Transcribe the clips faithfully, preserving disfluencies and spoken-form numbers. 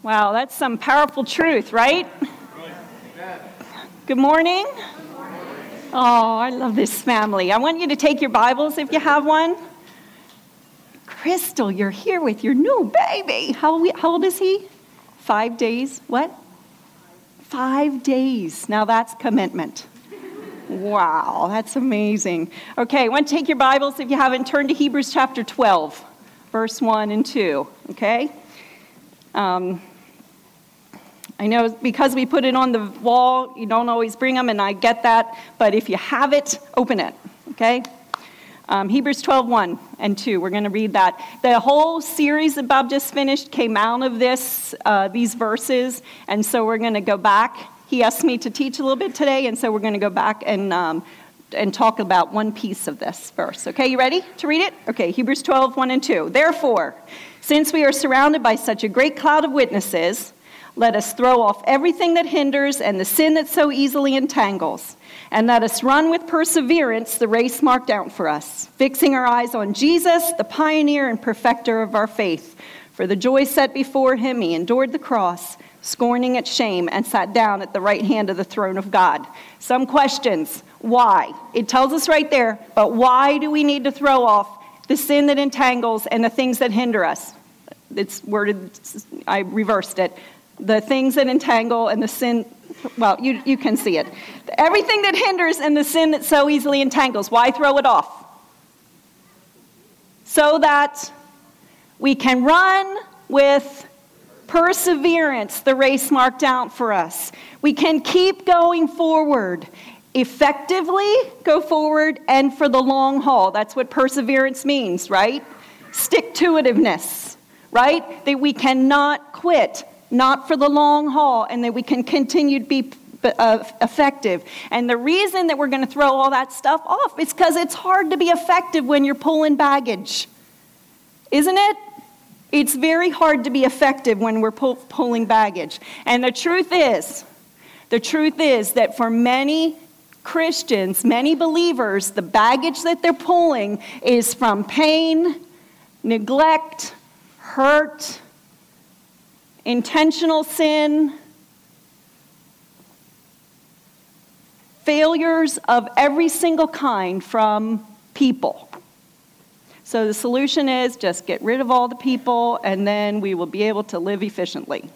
Wow, that's some powerful truth, right? Good morning. Oh, I love this family. I want you to take your Bibles if you have one. Crystal, you're here with your new baby. How, how old is he? Five days. What? Five days. Now that's commitment. Wow, that's amazing. Okay, I want to take your Bibles if you haven't. Turn to Hebrews chapter twelve, verse one and two. Okay? Um, I know because we put it on the wall, you don't always bring them, and I get that. But if you have it, open it. Okay? Um, Hebrews twelve, one and two. We're going to read that. The whole series that Bob just finished came out of this, uh, these verses, and so we're going to go back. He asked me to teach a little bit today, and so we're going to go back and um, and talk about one piece of this verse. Okay, you ready to read it? Okay, Hebrews twelve, one and two. Therefore, since we are surrounded by such a great cloud of witnesses, let us throw off everything that hinders and the sin that so easily entangles, and let us run with perseverance the race marked out for us, fixing our eyes on Jesus, the pioneer and perfecter of our faith. For the joy set before him, he endured the cross, scorning its shame, and sat down at the right hand of the throne of God. Some questions. Why? It tells us right there, but why do we need to throw off the sin that entangles and the things that hinder us? It's worded, I reversed it. The things that entangle and the sin, well, you, you can see it. Everything that hinders and the sin that so easily entangles. Why throw it off? So that we can run with perseverance the race marked out for us. We can keep going forward, effectively go forward, and for the long haul. That's what perseverance means, right? Stick-to-itiveness, right? That we cannot quit, not for the long haul, and that we can continue to be uh, effective. And the reason that we're going to throw all that stuff off is because it's hard to be effective when you're pulling baggage. Isn't it? It's very hard to be effective when we're pull, pulling baggage. And the truth is, the truth is that for many Christians, many believers, the baggage that they're pulling is from pain, neglect, hurt, intentional sin, failures of every single kind from people. So the solution is just get rid of all the people, and then we will be able to live efficiently.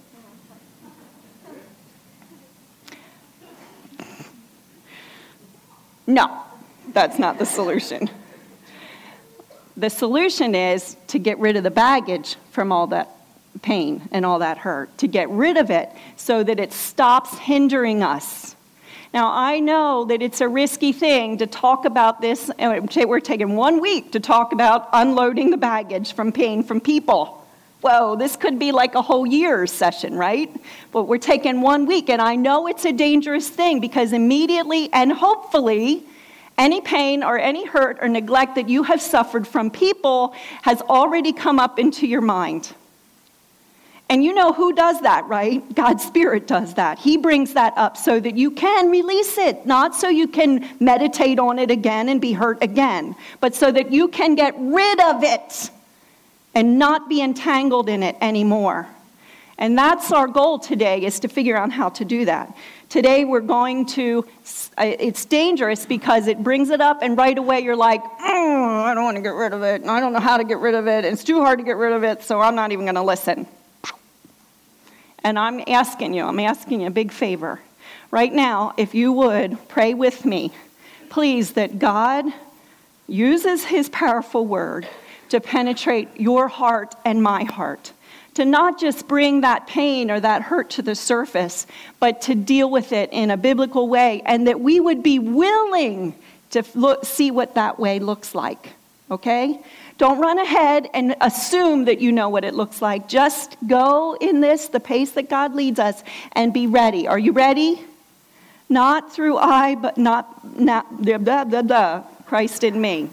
No, that's not the solution. The solution is to get rid of the baggage from all that pain and all that hurt, to get rid of it so that it stops hindering us. Now, I know that it's a risky thing to talk about this, and we're taking one week to talk about unloading the baggage from pain from people. Whoa, this could be like a whole year's session, right? But we're taking one week, and I know it's a dangerous thing because immediately and hopefully any pain or any hurt or neglect that you have suffered from people has already come up into your mind. And you know who does that, right? God's Spirit does that. He brings that up so that you can release it, not so you can meditate on it again and be hurt again, but so that you can get rid of it and not be entangled in it anymore. And that's our goal today, is to figure out how to do that. Today we're going to, it's dangerous because it brings it up and right away you're like, oh, I don't want to get rid of it, and I don't know how to get rid of it, and it's too hard to get rid of it, so I'm not even going to listen. And I'm asking you, I'm asking you a big favor. Right now, if you would, pray with me, please, that God uses his powerful word to penetrate your heart and my heart. To not just bring that pain or that hurt to the surface, but to deal with it in a biblical way, and that we would be willing to look, see what that way looks like, okay? Don't run ahead and assume that you know what it looks like. Just go in this, the pace that God leads us, and be ready. Are you ready? Not through I, but not, not blah, blah, blah, blah, Christ in me.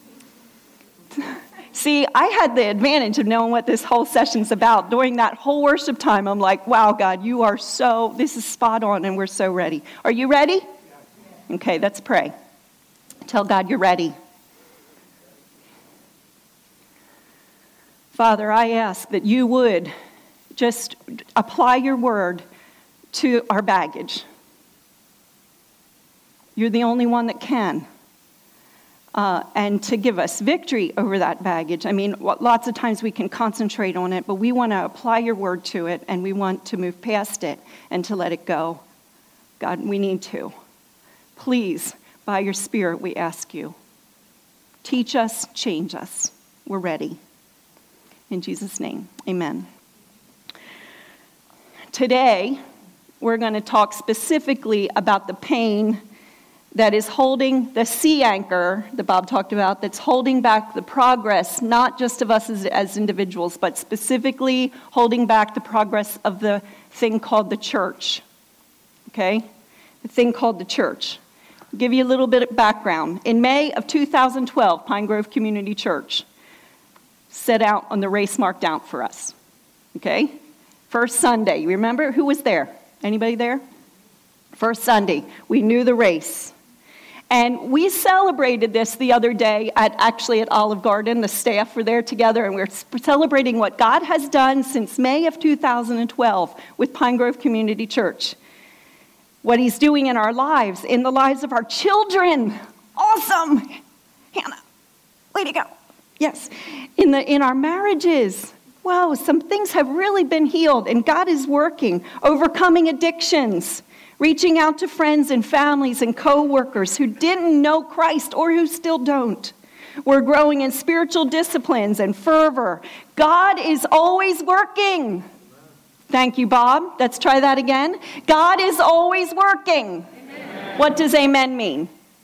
See, I had the advantage of knowing what this whole session's about. During that whole worship time, I'm like, wow, God, you are so, this is spot on, and we're so ready. Are you ready? Okay, let's pray. Tell God you're ready. Father, I ask that you would just apply your word to our baggage. You're the only one that can. Uh, and to give us victory over that baggage. I mean, lots of times we can concentrate on it, but we want to apply your word to it, and we want to move past it and to let it go. God, we need to. Please, by your Spirit, we ask you. Teach us, change us. We're ready. In Jesus' name, amen. Today, we're going to talk specifically about the pain that is holding the sea anchor that Bob talked about, that's holding back the progress, not just of us as, as individuals, but specifically holding back the progress of the thing called the church. Okay? The thing called the church. I'll give you a little bit of background. In May of two thousand twelve, Pine Grove Community Church set out on the race marked out for us. Okay? First Sunday. You remember who was there? Anybody there? First Sunday. We knew the race. And we celebrated this the other day at actually at Olive Garden. The staff were there together, and we're celebrating what God has done since May of two thousand twelve with Pine Grove Community Church. What he's doing in our lives, in the lives of our children. Awesome! Hannah, way to go. Yes. In the in our marriages. Wow, some things have really been healed, and God is working, overcoming addictions. Reaching out to friends and families and co-workers who didn't know Christ or who still don't. We're growing in spiritual disciplines and fervor. God is always working. Thank you, Bob. Let's try that again. God is always working. Amen. What does amen mean?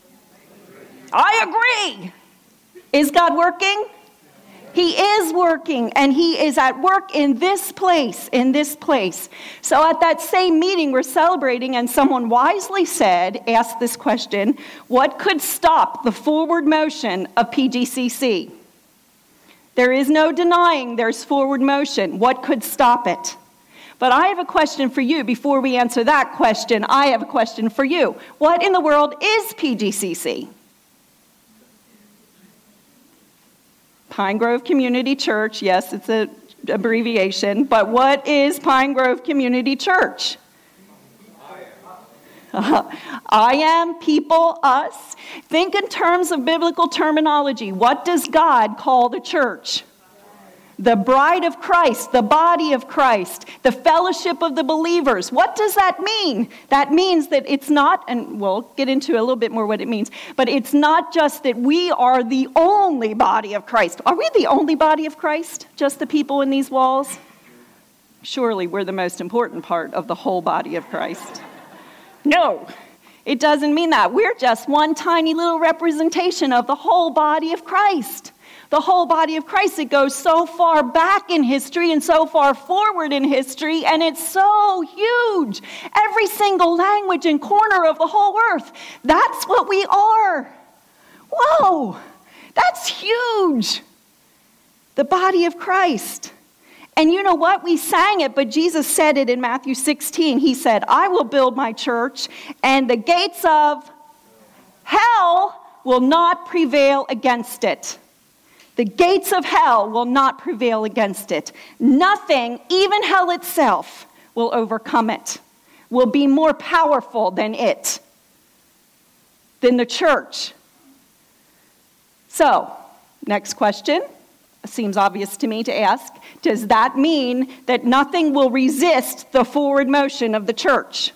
I agree. Is God working? He is working, and he is at work in this place, in this place. So at that same meeting we're celebrating, and someone wisely said, asked this question, what could stop the forward motion of P G C C? There is no denying there's forward motion. What could stop it? But I have a question for you. Before we answer that question, I have a question for you. What in the world is P G C C? Pine Grove Community Church, yes, it's an abbreviation, but what is Pine Grove Community Church? Uh, I am, people, us. Think in terms of biblical terminology. What does God call the church? The bride of Christ, the body of Christ, the fellowship of the believers. What does that mean? That means that it's not, and we'll get into a little bit more what it means, but it's not just that we are the only body of Christ. Are we the only body of Christ? Just the people in these walls? Surely we're the most important part of the whole body of Christ. No, it doesn't mean that. We're just one tiny little representation of the whole body of Christ. The whole body of Christ, it goes so far back in history and so far forward in history, and it's so huge. Every single language and corner of the whole earth. That's what we are. Whoa, that's huge. The body of Christ. And you know what? We sang it, but Jesus said it in Matthew sixteen. He said, I will build my church, and the gates of hell will not prevail against it. The gates of hell will not prevail against it. Nothing, even hell itself, will overcome it, will be more powerful than it, than the church. So, next question. Seems obvious to me to ask. Does that mean that nothing will resist the forward motion of the church?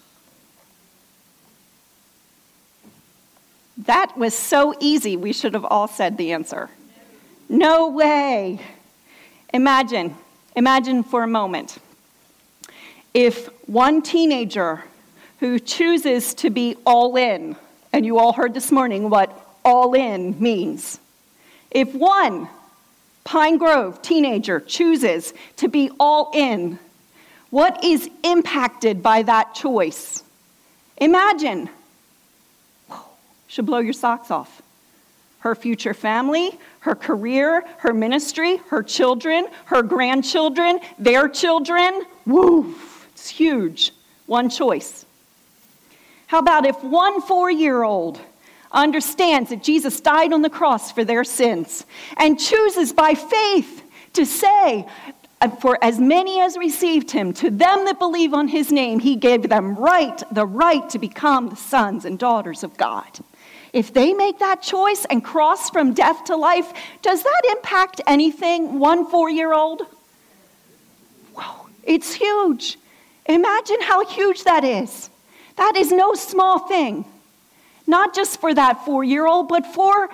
That was so easy, we should have all said the answer. No way. Imagine, imagine for a moment, if one teenager who chooses to be all in, and you all heard this morning what all in means. If one Pine Grove teenager chooses to be all in, what is impacted by that choice? Imagine. Should blow your socks off. Her future family, her career, her ministry, her children, her grandchildren, their children. Woo, it's huge. One choice. How about if one four-year-old understands that Jesus died on the cross for their sins and chooses by faith to say, For as many as received him, to them that believe on his name, he gave them right, the right to become the sons and daughters of God. If they make that choice and cross from death to life, does that impact anything? One four-year-old? Whoa, it's huge. Imagine how huge that is. That is no small thing. Not just for that four-year-old, but for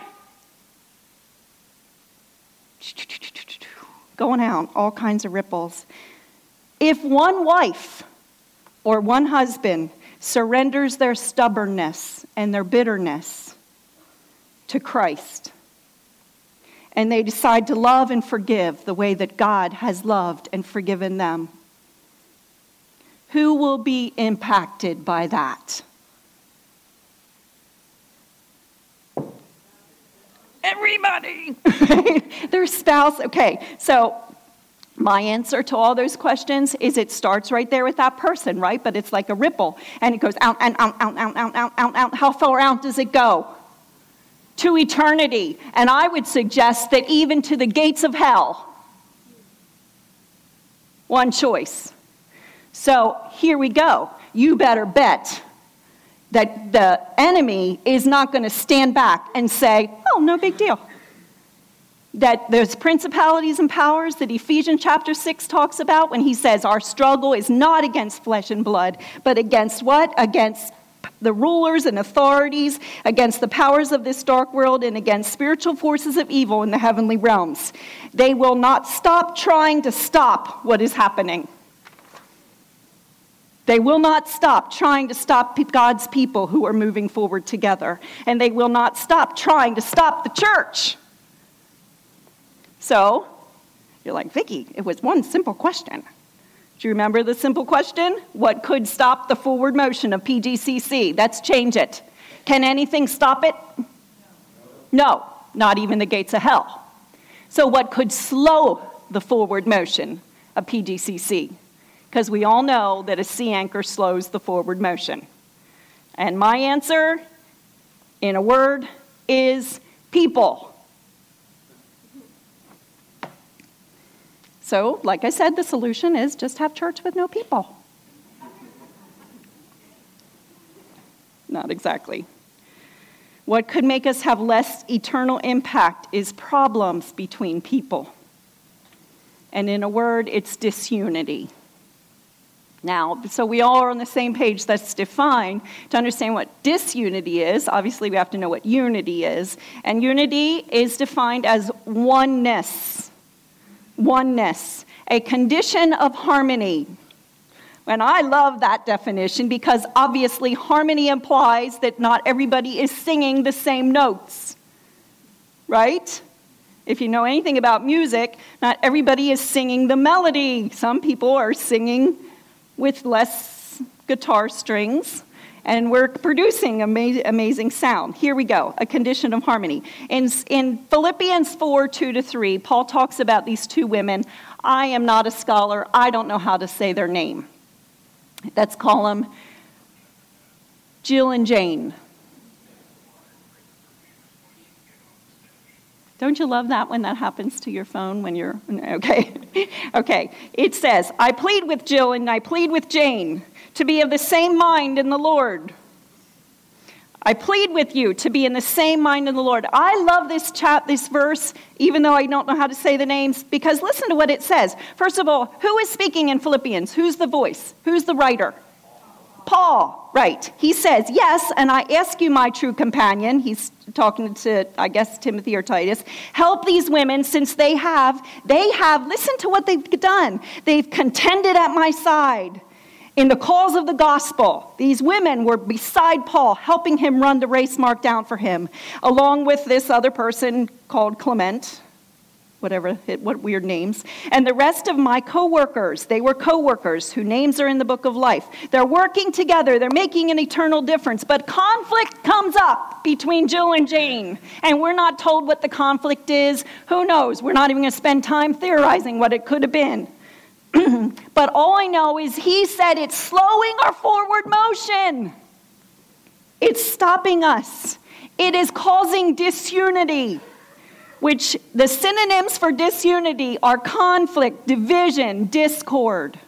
going out, all kinds of ripples. If one wife or one husband surrenders their stubbornness and their bitterness to Christ, and they decide to love and forgive the way that God has loved and forgiven them, who will be impacted by that? Everybody. Their spouse. Okay, so my answer to all those questions is it starts right there with that person, right? But it's like a ripple, and it goes out, and out, out, out, out, out, out, out. How far out does it go? To eternity. And I would suggest that even to the gates of hell. One choice. So here we go. You better bet that the enemy is not going to stand back and say, oh, no big deal. That there's principalities and powers that Ephesians chapter six talks about when he says our struggle is not against flesh and blood, but against what? Against the rulers and authorities, against the powers of this dark world, and against spiritual forces of evil in the heavenly realms. They will not stop trying to stop what is happening. They will not stop trying to stop God's people who are moving forward together. And they will not stop trying to stop the church. So, you're like, Vicki, it was one simple question. Do you remember the simple question? What could stop the forward motion of P G C C? Let's change it. Can anything stop it? No, not even the gates of hell. So what could slow the forward motion of P G C C? Because we all know that a sea anchor slows the forward motion. And my answer, in a word, is people. So, like I said, the solution is just have church with no people. Not exactly. What could make us have less eternal impact is problems between people. And in a word, it's disunity. Now, so we all are on the same page. That's defined. To understand what disunity is, obviously we have to know what unity is. And unity is defined as oneness. Oneness. A condition of harmony. And I love that definition because obviously harmony implies that not everybody is singing the same notes. Right? If you know anything about music, not everybody is singing the melody. Some people are singing with less guitar strings, and we're producing amazing, amazing sound. Here we go, a condition of harmony. In, in Philippians four, two to three, Paul talks about these two women. I am not a scholar. I don't know how to say their name. Let's call them Jill and Jane. Don't you love that when that happens to your phone when you're, okay. Okay, it says, I plead with Jill and I plead with Jane to be of the same mind in the Lord. I plead with you to be in the same mind in the Lord. I love this chap, this verse, even though I don't know how to say the names, because listen to what it says. First of all, who is speaking in Philippians? Who's the voice? Who's the writer? Paul, right. He says, yes, and I ask you, my true companion, he's talking to, I guess, Timothy or Titus, help these women since they have, they have, listen to what they've done. They've contended at my side in the cause of the gospel. These women were beside Paul, helping him run the race marked out for him, along with this other person called Clement, whatever, what weird names, and the rest of my co-workers. They were co-workers whose names are in the book of life. They're working together. They're making an eternal difference. But conflict comes up between Jill and Jane, and we're not told what the conflict is. Who knows? We're not even going to spend time theorizing what it could have been. But all I know is he said it's slowing our forward motion. It's stopping us. It is causing disunity. which the synonyms for disunity are conflict, division, discord.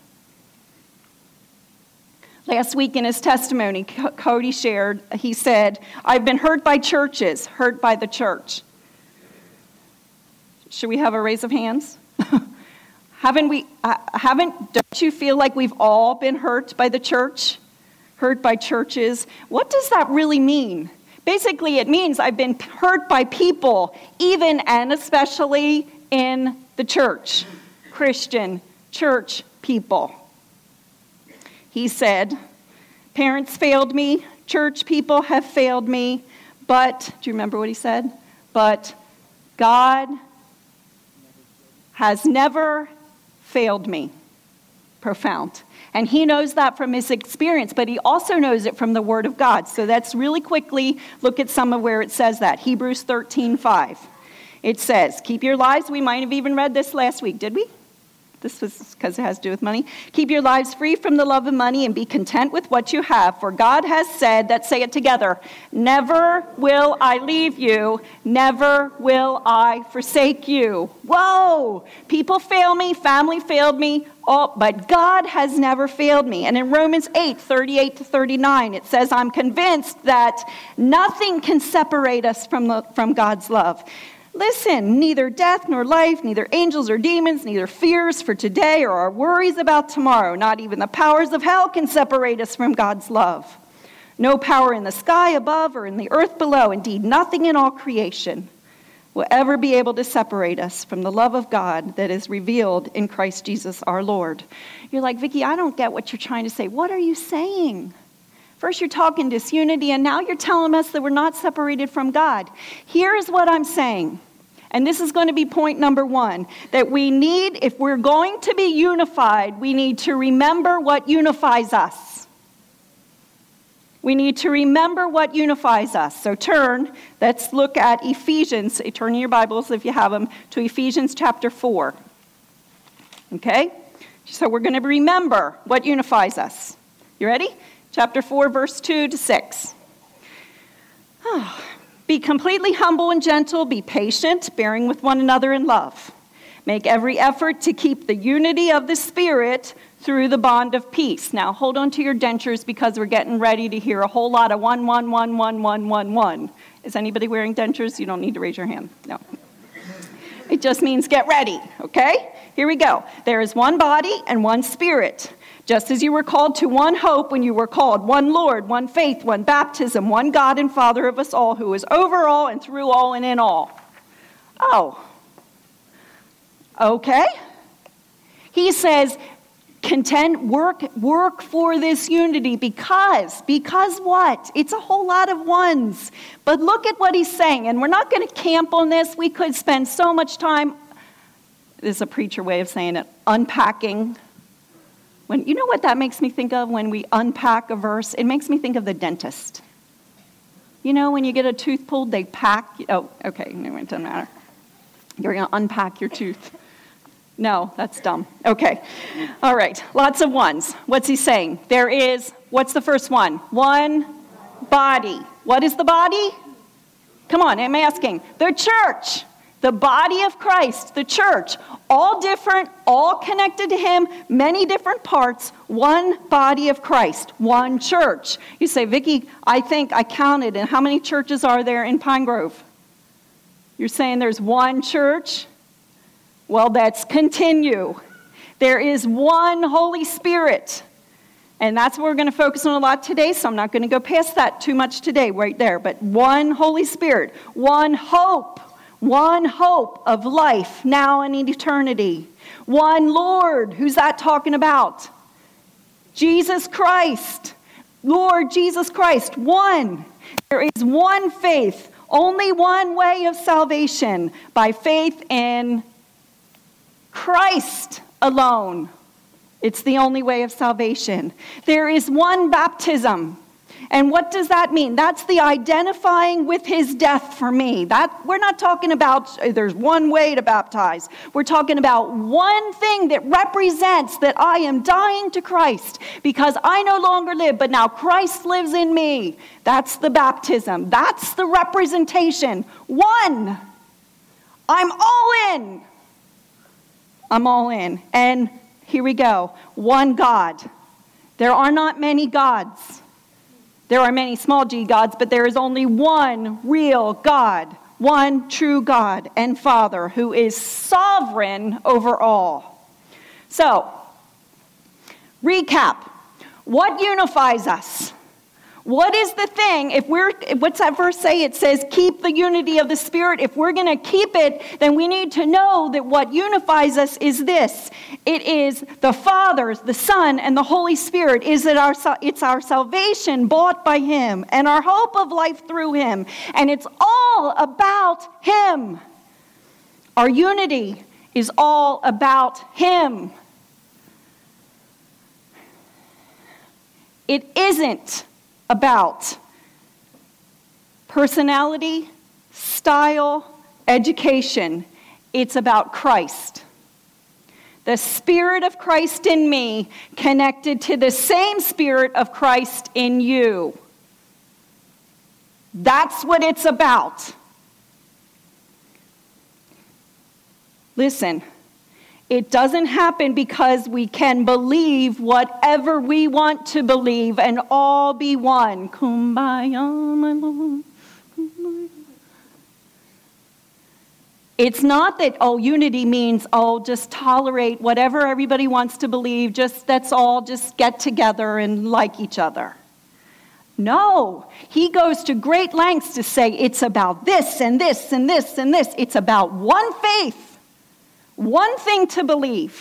Last week in his testimony, Cody shared, he said, I've been hurt by churches, hurt by the church. Should we have a raise of hands? haven't we, uh, haven't, don't you feel like we've all been hurt by the church? Hurt by churches? What does that really mean? Basically, it means I've been hurt by people, even and especially in the church, Christian church people. He said, parents failed me, church people have failed me, but, do you remember what he said? But God has never failed me. Profound. And he knows that from his experience, but he also knows it from the Word of God. So let's really quickly look at some of where it says that. Hebrews thirteen five. It says, keep your lives, we might have even read this last week, did we? This was because it has to do with money. Keep your lives free from the love of money and be content with what you have. For God has said, let's say it together, never will I leave you, never will I forsake you. Whoa! People fail me, family failed me, oh, but God has never failed me. And in Romans eight, thirty-eight to thirty-nine, it says, I'm convinced that nothing can separate us from, the, from God's love. Listen, neither death nor life, neither angels or demons, neither fears for today or our worries about tomorrow, not even the powers of hell can separate us from God's love. No power in the sky above or in the earth below, indeed nothing in all creation will ever be able to separate us from the love of God that is revealed in Christ Jesus our Lord. You're like, Vicki, I don't get what you're trying to say. What are you saying? First you're talking disunity, and now you're telling us that we're not separated from God. Here's what I'm saying. And this is going to be point number one, that we need, if we're going to be unified, we need to remember what unifies us. We need to remember what unifies us. So turn, let's look at Ephesians, turn in your Bibles if you have them, to Ephesians chapter four. Okay? So we're going to remember what unifies us. You ready? Chapter four, verse two to six. Oh. Be completely humble and gentle. Be patient, bearing with one another in love. Make every effort to keep the unity of the Spirit through the bond of peace. Now, hold on to your dentures because we're getting ready to hear a whole lot of one, one, one, one, one, one, one. Is anybody wearing dentures? You don't need to raise your hand. No. It just means get ready, okay? Here we go. There is one body and one Spirit. Just as you were called to one hope when you were called, one Lord, one faith, one baptism, one God and Father of us all, who is over all and through all and in all. Oh. Okay. He says, contend, work, work for this unity because, because what? It's a whole lot of ones. But look at what he's saying, and we're not going to camp on this. We could spend so much time, this is a preacher way of saying it, unpacking. When, you know what that makes me think of when we unpack a verse? It makes me think of the dentist. You know, when you get a tooth pulled, they pack. Oh, okay, no, it doesn't matter. You're going to unpack your tooth. No, that's dumb. Okay, all right, lots of ones. What's he saying? There is, what's the first one? One body. What is the body? Come on, I'm asking. The church. The body of Christ, the church, all different, all connected to him, many different parts, one body of Christ, one church. You say, Vicki, I think I counted, and how many churches are there in Pine Grove? You're saying there's one church? Well, let's continue. There is one Holy Spirit, and that's what we're going to focus on a lot today, so I'm not going to go past that too much today, right there, but one Holy Spirit, one hope. One hope of life now and in eternity. One Lord. Who's that talking about? Jesus Christ. Lord Jesus Christ. One. There is one faith. Only one way of salvation. By faith in Christ alone. It's the only way of salvation. There is one baptism. And what does that mean? That's the identifying with his death for me. That we're not talking about there's one way to baptize. We're talking about one thing that represents that I am dying to Christ because I no longer live, but now Christ lives in me. That's the baptism. That's the representation. One. I'm all in. I'm all in. And here we go. One God. There are not many gods. There are many small g gods, but there is only one real God, one true God and Father who is sovereign over all. So, recap. What unifies us? What is the thing? If we're, what's that verse say? It says, keep the unity of the Spirit. If we're going to keep it, then we need to know that what unifies us is this. It is the Father, the Son, and the Holy Spirit. Is it our, it's our salvation bought by Him and our hope of life through Him. And it's all about Him. Our unity is all about Him. It isn't about personality, style, education. It's about Christ. The Spirit of Christ in me connected to the same Spirit of Christ in you. That's what it's about. Listen. It doesn't happen because we can believe whatever we want to believe and all be one. Kumbaya, my Lord. Kumbaya. It's not that, oh, unity means, oh, just tolerate whatever everybody wants to believe. Just, let's all just get together and like each other. No, he goes to great lengths to say it's about this and this and this and this. It's about one faith. One thing to believe.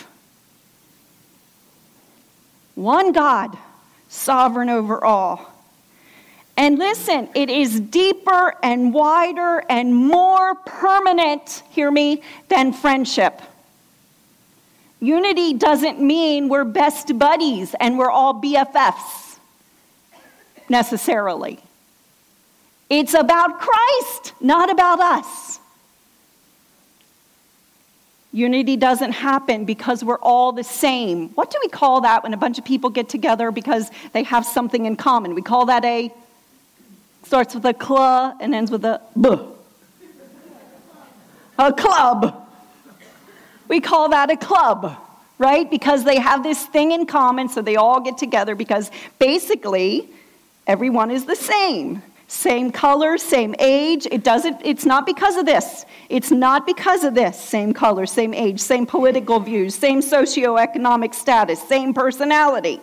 One God, sovereign over all. And listen, it is deeper and wider and more permanent, hear me, than friendship. Unity doesn't mean we're best buddies and we're all B F Fs, necessarily. It's about Christ, not about us. Unity doesn't happen because we're all the same. What do we call that when a bunch of people get together because they have something in common? We call that a, starts with a cl and ends with a b. A club. We call that a club, right? Because they have this thing in common, so they all get together because basically everyone is the same. Same color, same age. It doesn't, it's not because of this. It's not because of this. Same color, same age, same political views, same socioeconomic status, same personality.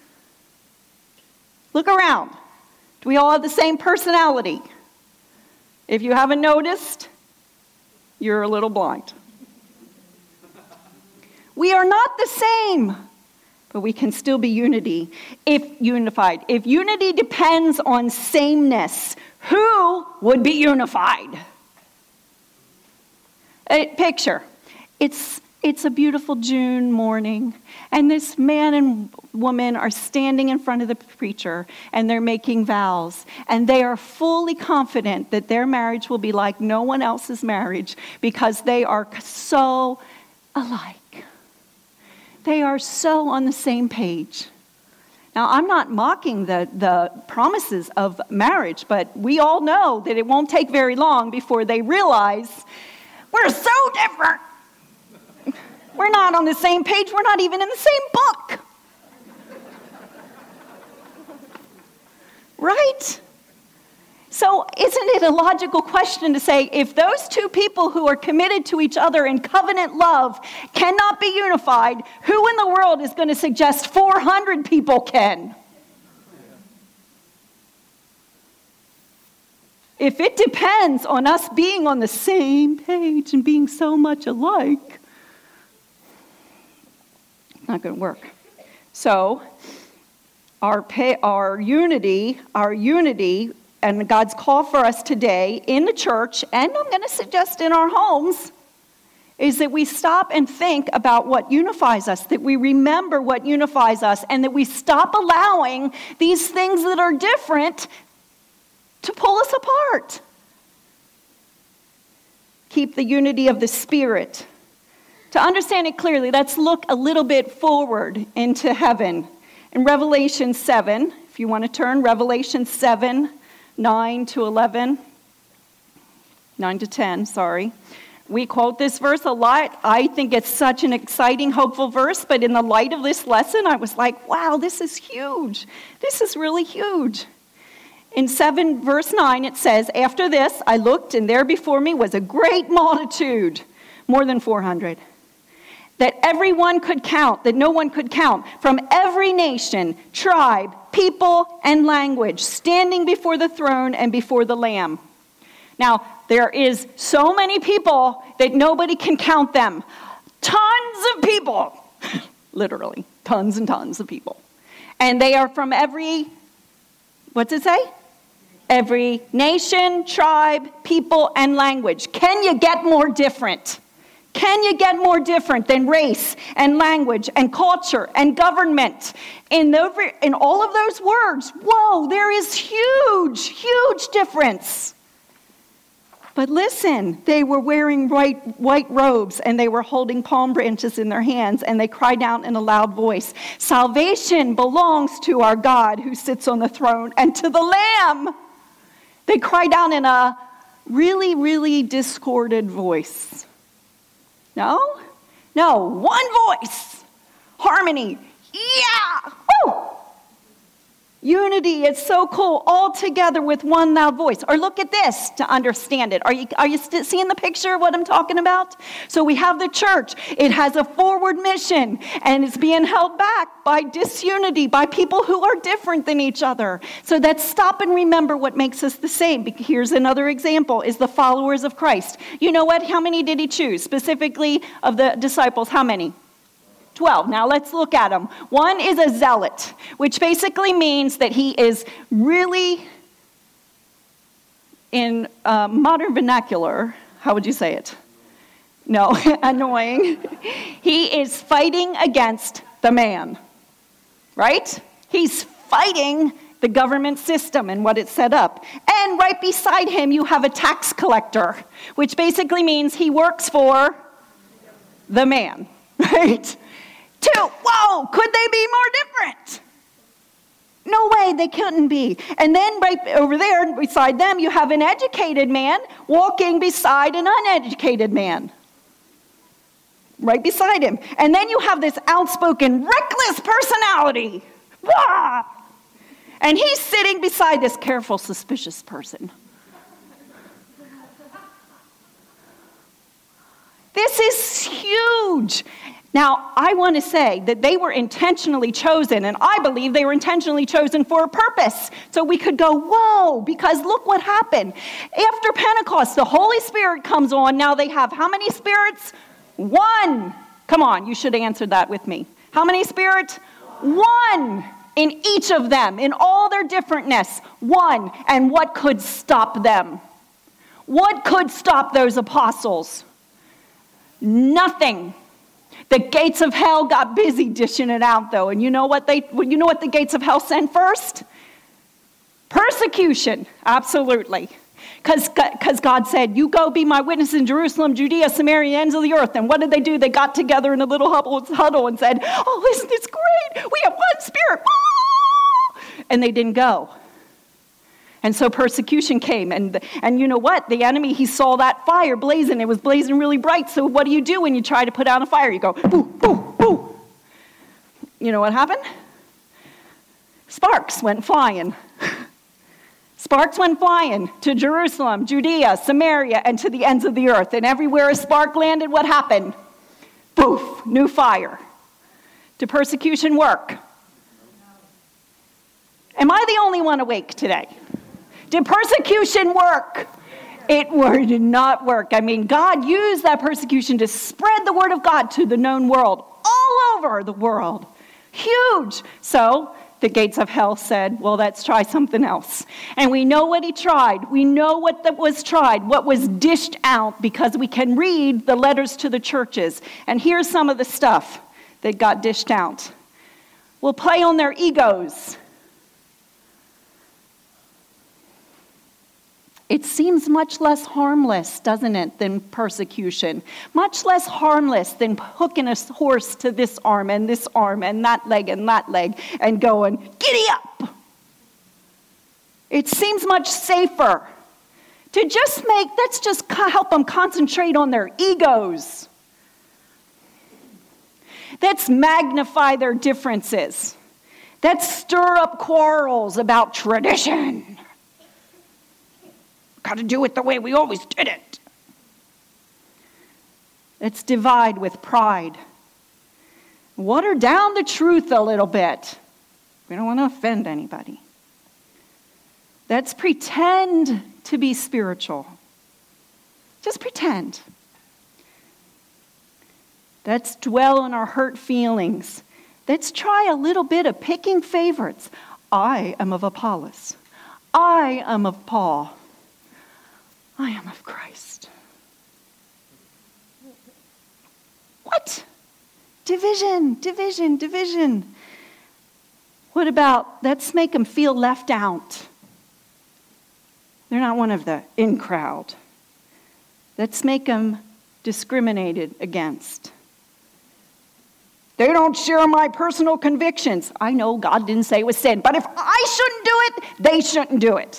Look around. Do we all have the same personality? If you haven't noticed, you're a little blind. We are not the same. But we can still be unity if unified. If unity depends on sameness, who would be unified? A picture. It's, it's a beautiful June morning, and this man and woman are standing in front of the preacher, and they're making vows. And they are fully confident that their marriage will be like no one else's marriage because they are so alike. They are so on the same page. Now, I'm not mocking the, the promises of marriage, but we all know that it won't take very long before they realize we're so different. We're not on the same page. We're not even in the same book. Right? So isn't it a logical question to say, if those two people who are committed to each other in covenant love cannot be unified, who in the world is going to suggest four hundred people can? If it depends on us being on the same page and being so much alike, it's not going to work. So our pay, our unity, our unity, and God's call for us today in the church, and I'm going to suggest in our homes, is that we stop and think about what unifies us, that we remember what unifies us, and that we stop allowing these things that are different to pull us apart. Keep the unity of the Spirit. To understand it clearly, let's look a little bit forward into heaven. In Revelation seven, if you want to turn, Revelation seven, nine to eleven, nine to ten, sorry. We quote this verse a lot. I think it's such an exciting, hopeful verse, but in the light of this lesson, I was like, wow, this is huge. This is really huge. In seven, verse nine, it says, after this, I looked, and there before me was a great multitude, more than four hundred, that everyone could count, that no one could count, from every nation, tribe, people, and language, standing before the throne and before the Lamb. Now, there is so many people that nobody can count them. Tons of people. Literally, tons and tons of people. And they are from every, what's it say? Every nation, tribe, people, and language. Can you get more different? Can you get more different than race and language and culture and government? In, the, in all of those words, whoa, there is huge, huge difference. But listen, they were wearing white, white robes, and they were holding palm branches in their hands, and they cried out in a loud voice, salvation belongs to our God who sits on the throne and to the Lamb. They cried out in a really, really discorded voice. No? No, one voice. Harmony. Yeah! Woo! Unity, it's so cool, all together with one loud voice. Or look at this to understand it. Are you, are you st- seeing the picture of what I'm talking about? So we have the church. It has a forward mission, and it's being held back by disunity, by people who are different than each other. So let's stop and remember what makes us the same. Here's another example, is the followers of Christ. You know what? How many did he choose? Specifically of the disciples, how many? twelve. Now let's look at them. One is a zealot, which basically means that he is really, in uh, modern vernacular, how would you say it? No, annoying. He is fighting against the man, right? He's fighting the government system and what it's set up. And right beside him, you have a tax collector, which basically means he works for the man, right? Two, whoa, could they be more different? No way, they couldn't be. And then right over there, beside them, you have an educated man walking beside an uneducated man. Right beside him. And then you have this outspoken, reckless personality. Wah! And he's sitting beside this careful, suspicious person. This is huge. Now, I want to say that they were intentionally chosen, and I believe they were intentionally chosen for a purpose. So we could go, whoa, because look what happened. After Pentecost, the Holy Spirit comes on. Now they have how many spirits? One. Come on, you should answer that with me. How many spirits? One in each of them, in all their differentness. One. And what could stop them? What could stop those apostles? Nothing. The gates of hell got busy dishing it out, though. And you know what they? You know what the gates of hell sent first? Persecution. Absolutely. Because God said, you go be my witness in Jerusalem, Judea, Samaria, ends of the earth. And what did they do? They got together in a little huddle and said, oh, isn't this great? We have one spirit. And they didn't go. And so persecution came. And, and you know what? The enemy, he saw that fire blazing. It was blazing really bright. So what do you do when you try to put out a fire? You go, boo, boo, boo. You know what happened? Sparks went flying. Sparks went flying to Jerusalem, Judea, Samaria, and to the ends of the earth. And everywhere a spark landed, what happened? Poof, new fire. Did persecution work? Am I the only one awake today? Did persecution work? It did not work. I mean, God used that persecution to spread the word of God to the known world, all over the world. Huge. So the gates of hell said, well, let's try something else. And we know what he tried. We know what that was tried, what was dished out, because we can read the letters to the churches. And here's some of the stuff that got dished out. We'll play on their egos. It seems much less harmless, doesn't it, than persecution? Much less harmless than hooking a horse to this arm and this arm and that leg and that leg and going, giddy up. It seems much safer To just make, let's just help them concentrate on their egos. Let's magnify their differences. Let's stir up quarrels about tradition. Got to do it the way we always did it. Let's divide with pride. Water down the truth a little bit. We don't want to offend anybody. Let's pretend to be spiritual. Just pretend. Let's dwell on our hurt feelings. Let's try a little bit of picking favorites. I am of Apollos. I am of Paul. I am of Christ. What? Division, division, division. What about, let's make them feel left out. They're not one of the in crowd. Let's make them discriminated against. They don't share my personal convictions. I know God didn't say it was sin, but if I shouldn't do it, they shouldn't do it.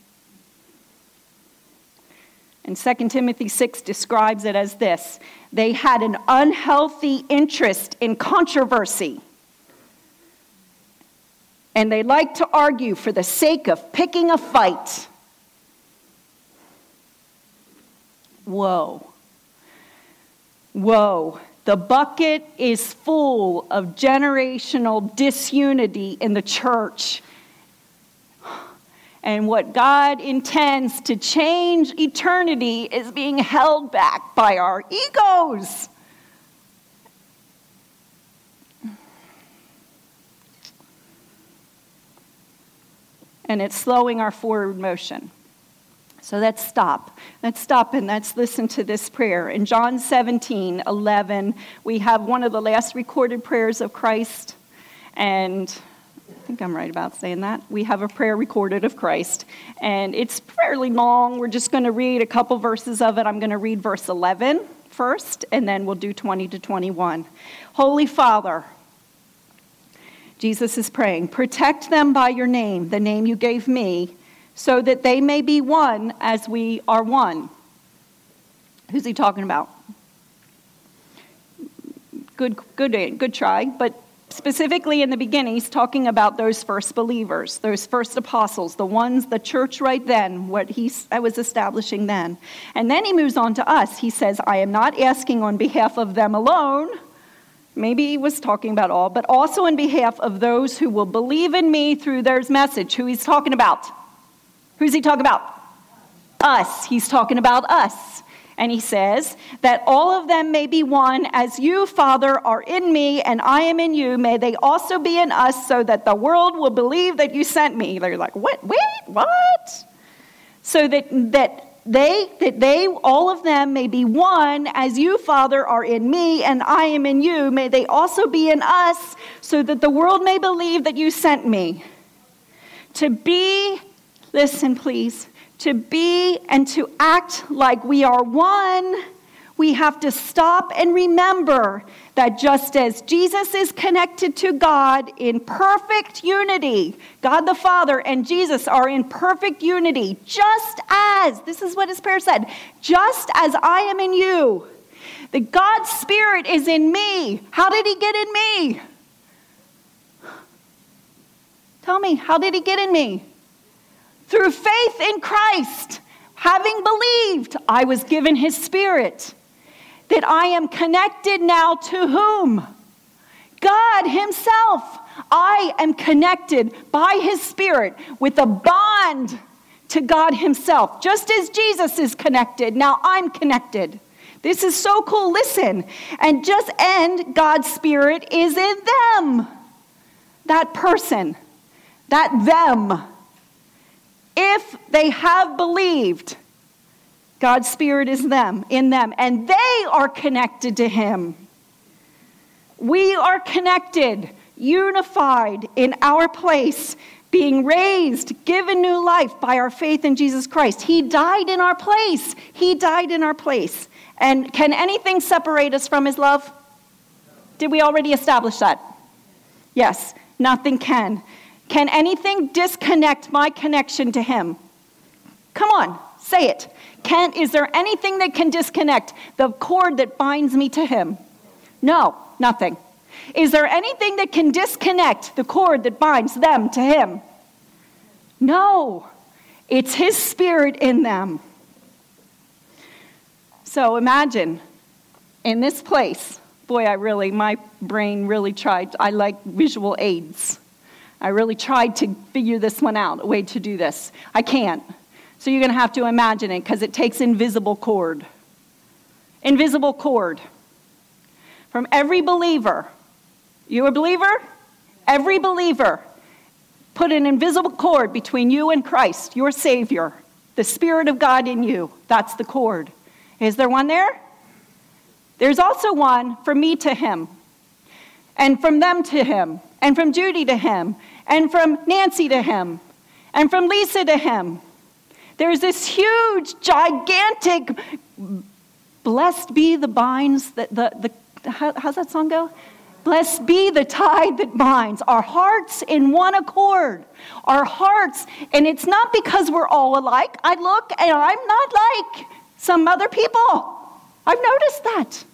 And Second Timothy six describes it as this. They had an unhealthy interest in controversy. And they like to argue for the sake of picking a fight. Whoa. Whoa. The bucket is full of generational disunity in the church. And what God intends to change eternity is being held back by our egos. And it's slowing our forward motion. So let's stop. Let's stop and let's listen to this prayer. In John seventeen eleven, we have one of the last recorded prayers of Christ. And I think I'm right about saying that. We have a prayer recorded of Christ. And it's fairly long. We're just going to read a couple verses of it. I'm going to read verse eleven first, and then we'll do twenty to twenty-one. Holy Father, Jesus is praying, protect them by your name, the name you gave me, so that they may be one as we are one. Who's he talking about? Good, good, good try. But specifically in the beginning, he's talking about those first believers, those first apostles, the ones, the church right then, what he was establishing then. And then he moves on to us. He says, I am not asking on behalf of them alone. Maybe he was talking about all, but also on behalf of those who will believe in me through their message. Who he's talking about? Who's he talking about? Us. He's talking about us. And he says that all of them may be one, as you, Father, are in me and I am in you. May they also be in us, so that the world will believe that you sent me. They're like, what? Wait, what? So that that they that they all of them may be one, as you, Father, are in me and I am in you. May they also be in us, so that the world may believe that you sent me. To be, listen, please. To be and to act like we are one, we have to stop and remember that just as Jesus is connected to God in perfect unity, God the Father and Jesus are in perfect unity, just as, this is what his prayer said, just as I am in you, the God's Spirit is in me. How did he get in me? Tell me, how did he get in me? Through faith in Christ, having believed, I was given his Spirit. That I am connected now to whom? God himself. I am connected by his Spirit with a bond to God himself. Just as Jesus is connected, now I'm connected. This is so cool. Listen. And just and God's Spirit is in them. That person. That them. If they have believed, God's Spirit is them, in them, and they are connected to him. We are connected, unified in our place, being raised, given new life by our faith in Jesus Christ. He died in our place. He died in our place. And can anything separate us from his love? Did we already establish that? Yes, nothing can. Can anything disconnect my connection to him? Come on, Say it. Can, is there anything that can disconnect the cord that binds me to him? No, nothing. Is there anything that can disconnect the cord that binds them to him? No. It's his spirit in them. So imagine, in this place, boy, I really, my brain really tried. I like visual aids. I really tried to figure this one out, a way to do this. I can't. So you're going to have to imagine it because it takes invisible cord. Invisible cord. From every believer. You a believer? Every believer. Put an invisible cord between you and Christ, your Savior. The Spirit of God in you. That's the cord. Is there one there? There's also one from me to him. And from them to him. And from Judy to him. And from Nancy to him. And from Lisa to him. There's this huge, gigantic, blessed be the binds, that the, the how, how's that song go? Blessed be the tie that binds our hearts in one accord. Our hearts, and it's not because we're all alike. I look and I'm not like some other people. I've noticed that.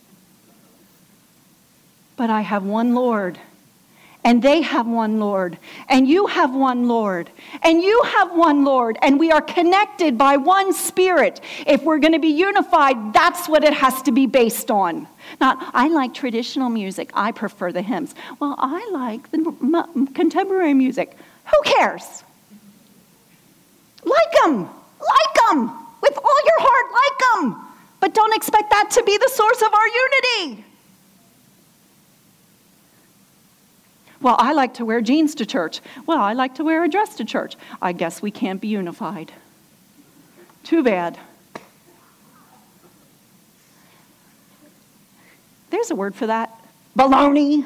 But I have one Lord. And they have one Lord, and you have one Lord, and you have one Lord, and we are connected by one Spirit. If we're going to be unified, that's what it has to be based on. Not, I like traditional music, I prefer the hymns. Well, I like the m- contemporary music. Who cares? Like them, like them, with all your heart, like them. But don't expect that to be the source of our unity. Well, I like to wear jeans to church. Well, I like to wear a dress to church. I guess we can't be unified. Too bad. There's a word for that. Baloney.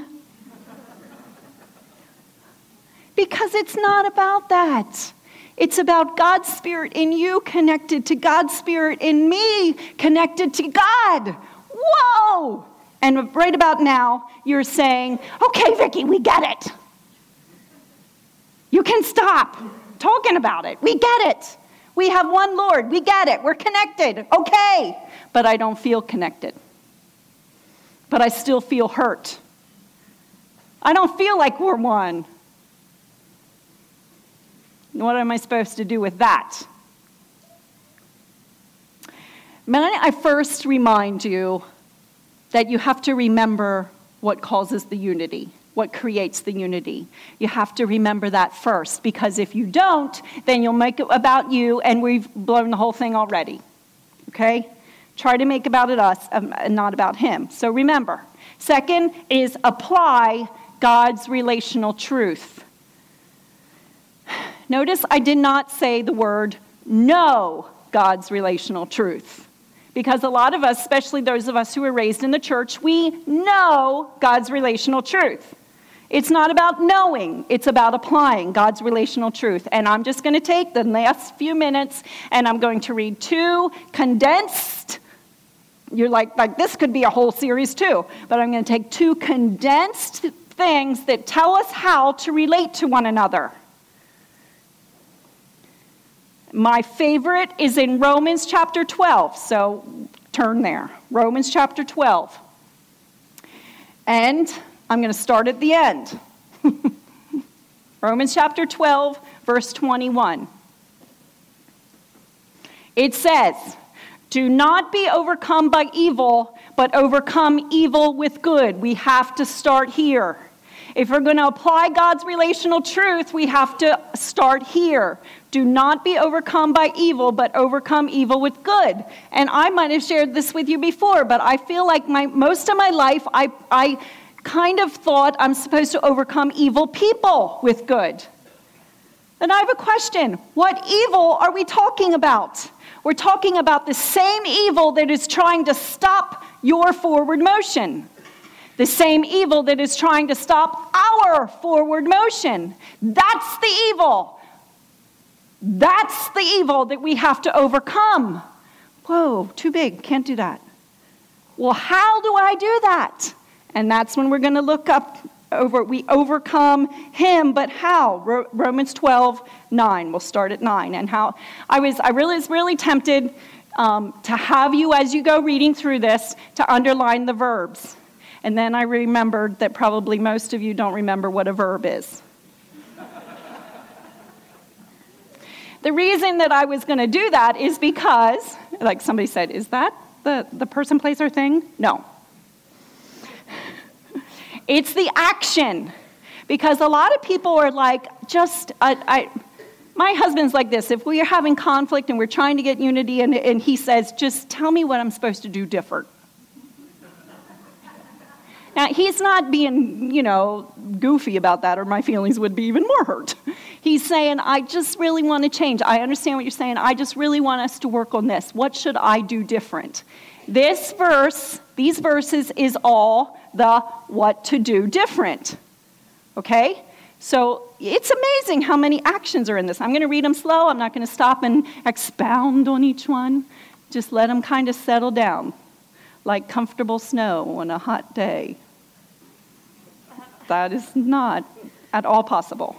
Because it's not about that. It's about God's Spirit in you connected to God's Spirit in me connected to God. Whoa! And right about now, you're saying, okay, Vicki, we get it. You can stop talking about it. We get it. We have one Lord. We get it. We're connected. Okay. But I don't feel connected. But I still feel hurt. I don't feel like we're one. What am I supposed to do with that? May I first remind you that you have to remember what causes the unity, what creates the unity. You have to remember that first, because if you don't, then you'll make it about you, and we've blown the whole thing already, okay? Try to make about it us um, and not about him. So remember. Second is apply God's relational truth. Notice I did not say the word know God's relational truth. Because a lot of us, especially those of us who were raised in the church, we know God's relational truth. It's not about knowing, it's about applying God's relational truth. And I'm just going to take the last few minutes and I'm going to read two condensed, you're like, like this could be a whole series too, but I'm going to take two condensed things that tell us how to relate to one another. My favorite is in Romans chapter twelve, so turn there. Romans chapter twelve. And I'm going to start at the end. Romans chapter twelve, verse twenty-one. It says, do not be overcome by evil, but overcome evil with good. We have to start here. If we're going to apply God's relational truth, we have to start here. Do not be overcome by evil, but overcome evil with good. And I might have shared this with you before, but I feel like my most of my life, I, I kind of thought I'm supposed to overcome evil people with good. And I have a question. What evil are we talking about? We're talking about the same evil that is trying to stop your forward motion. The same evil that is trying to stop our forward motion. That's the evil. That's the evil that we have to overcome. Whoa, too big, can't do that. Well, how do I do that? And that's when we're going to look up over, we overcome him, but how? Ro- Romans twelve, nine. We'll start at nine. And how I was, I really was really tempted um, to have you, as you go reading through this, to underline the verbs. And then I remembered that probably most of you don't remember what a verb is. The reason that I was going to do that is because, like somebody said, is that the, the person, place, or thing? No. It's the action. Because a lot of people are like, just, I, I, my husband's like this. If we are having conflict and we're trying to get unity, and, and he says, just tell me what I'm supposed to do different. Now, he's not being, you know, goofy about that, or my feelings would be even more hurt. He's saying, I just really want to change. I understand what you're saying. I just really want us to work on this. What should I do different? This verse, these verses, is all the what to do different. Okay? So it's amazing how many actions are in this. I'm going to read them slow. I'm not going to stop and expound on each one. Just let them kind of settle down, like comfortable snow on a hot day. That is not at all possible.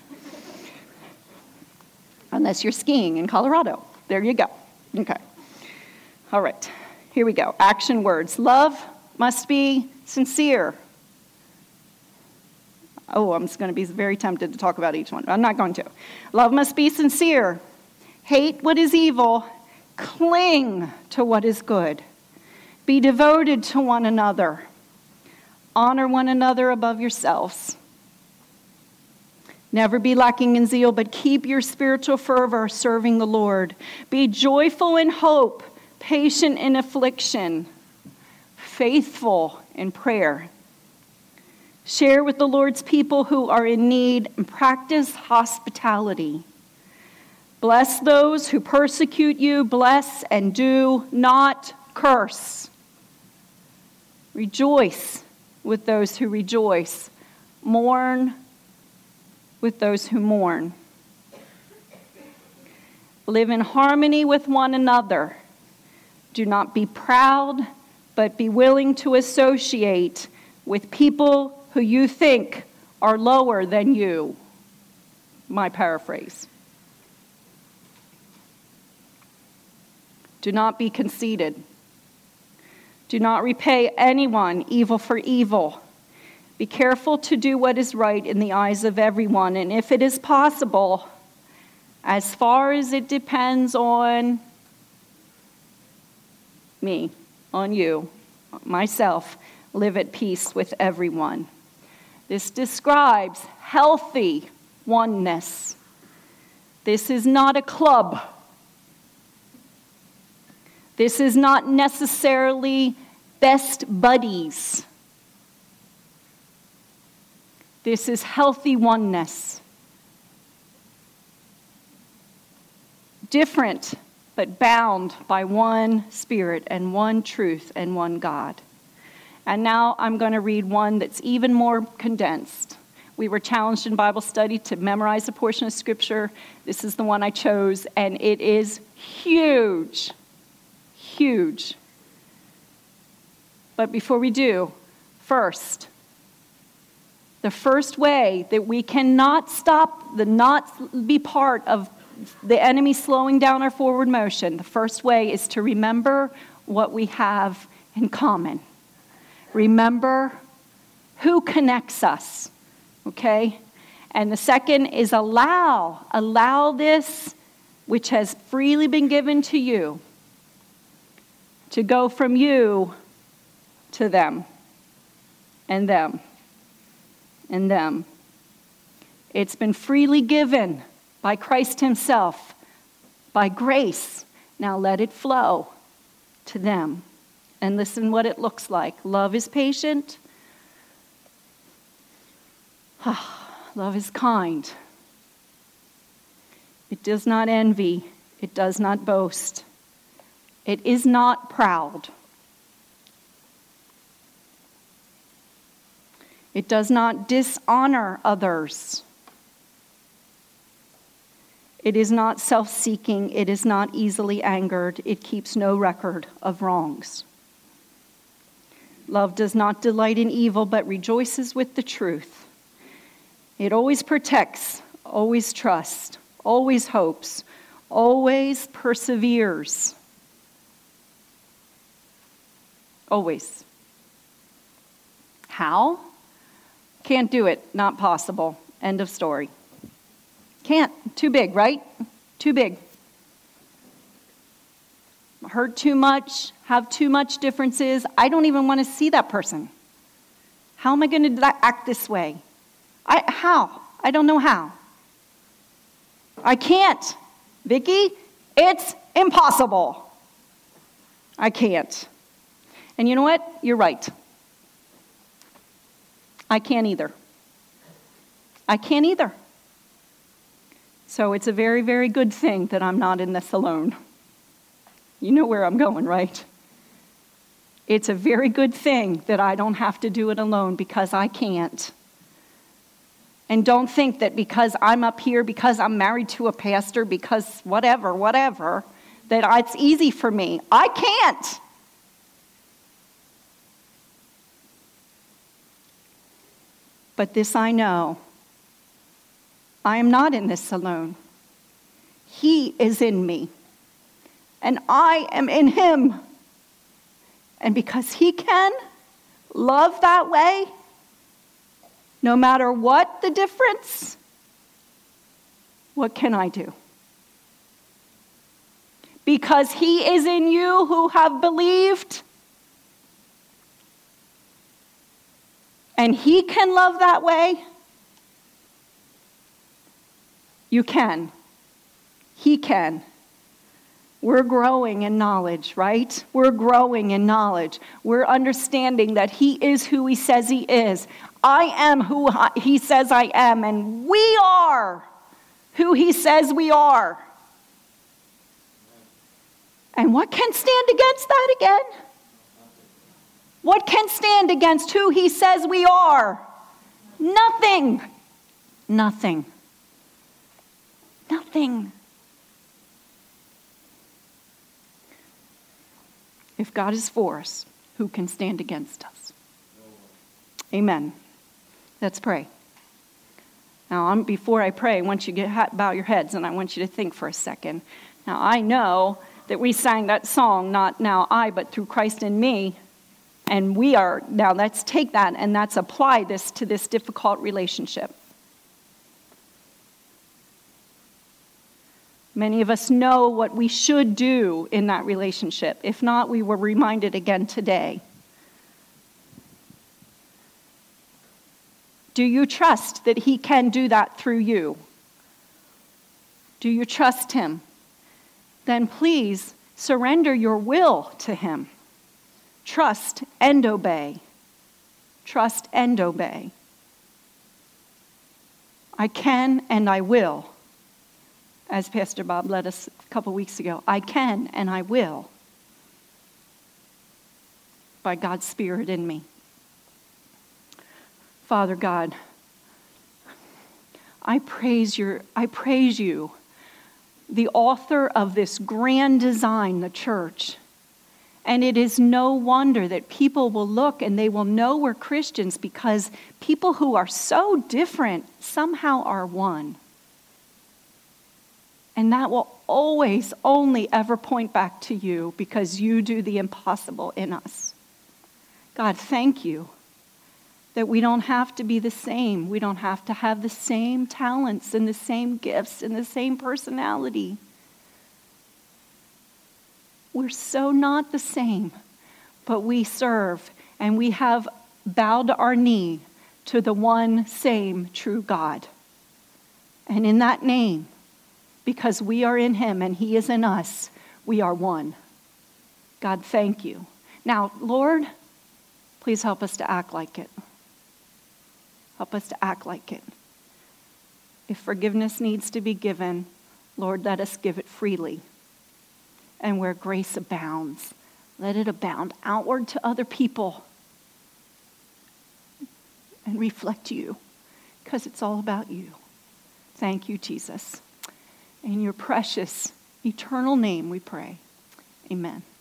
Unless you're skiing in Colorado. There you go. Okay. All right. Here we go. Action words. Love must be sincere. Oh, I'm just going to be very tempted to talk about each one. I'm not going to. Love must be sincere. Hate what is evil. Cling to what is good. Be devoted to one another. Honor one another above yourselves. Never be lacking in zeal, but keep your spiritual fervor serving the Lord. Be joyful in hope, patient in affliction, faithful in prayer. Share with the Lord's people who are in need, and practice hospitality. Bless those who persecute you. Bless and do not curse. Rejoice with those who rejoice. Mourn with those who mourn. Live in harmony with one another. Do not be proud, but be willing to associate with people who you think are lower than you. My paraphrase. Do not be conceited. Do not repay anyone evil for evil. Be careful to do what is right in the eyes of everyone, and if it is possible, as far as it depends on me, on you, myself, live at peace with everyone. This describes healthy oneness. This is not a club. This is not necessarily best buddies. This is healthy oneness. Different, but bound by one Spirit and one truth and one God. And now I'm going to read one that's even more condensed. We were challenged in Bible study to memorize a portion of Scripture. This is the one I chose, and it is huge. Huge. But before we do, first, the first way that we cannot stop, the not be part of the enemy slowing down our forward motion, the first way is to remember what we have in common. Remember who connects us, okay? And the second is allow, allow this which has freely been given to you to go from you to them, and them, and them. It's been freely given by Christ himself, by grace. Now let it flow to them. And listen what it looks like. Love is patient. Love is kind. It does not envy. It does not boast. It is not proud. It does not dishonor others. It is not self-seeking. It is not easily angered. It keeps no record of wrongs. Love does not delight in evil, but rejoices with the truth. It always protects, always trusts, always hopes, always perseveres. Always. How? Can't do it. Not possible. End of story. Can't. Too big, right? Too big. Hurt too much, have too much differences. I don't even want to see that person. How am I going to act this way? I, how? I don't know how. I can't. Vicki, it's impossible. I can't. And you know what? You're right. I can't either. I can't either. So it's a very, very good thing that I'm not in this alone. You know where I'm going, right? It's a very good thing that I don't have to do it alone because I can't. And don't think that because I'm up here, because I'm married to a pastor, because whatever, whatever, that it's easy for me. I can't. But this I know. I am not in this alone. He is in me. And I am in him. And because he can love that way, no matter what the difference, what can I do? Because he is in you who have believed, and he can love that way, you can. He can. We're growing in knowledge, right? We're growing in knowledge. We're understanding that he is who he says he is. I am who he says I am, and we are who he says we are. And what can stand against that again? What can stand against who he says we are? Nothing. Nothing. Nothing. If God is for us, who can stand against us? Amen. Let's pray. Now, I'm, before I pray, I want you to get, bow your heads, and I want you to think for a second. Now, I know that we sang that song, not now I, but through Christ in me. And we are, now let's take that and let's apply this to this difficult relationship. Many of us know what we should do in that relationship. If not, we were reminded again today. Do you trust that he can do that through you? Do you trust him? Then please surrender your will to him. Trust and obey. Trust and obey. I can and I will. As Pastor Bob led us a couple weeks ago, I can and I will. By God's Spirit in me. Father God, I praise your, I praise you, the author of this grand design, the church. And it is no wonder that people will look and they will know we're Christians because people who are so different somehow are one. And that will always only ever point back to you because you do the impossible in us. God, thank you that we don't have to be the same. We don't have to have the same talents and the same gifts and the same personality. We're so not the same, but we serve and we have bowed our knee to the one same true God. And in that name, because we are in him and he is in us, we are one. God, thank you. Now, Lord, please help us to act like it. Help us to act like it. If forgiveness needs to be given, Lord, let us give it freely. And where grace abounds, let it abound outward to other people and reflect you, because it's all about you. Thank you, Jesus. In your precious, eternal name we pray. Amen.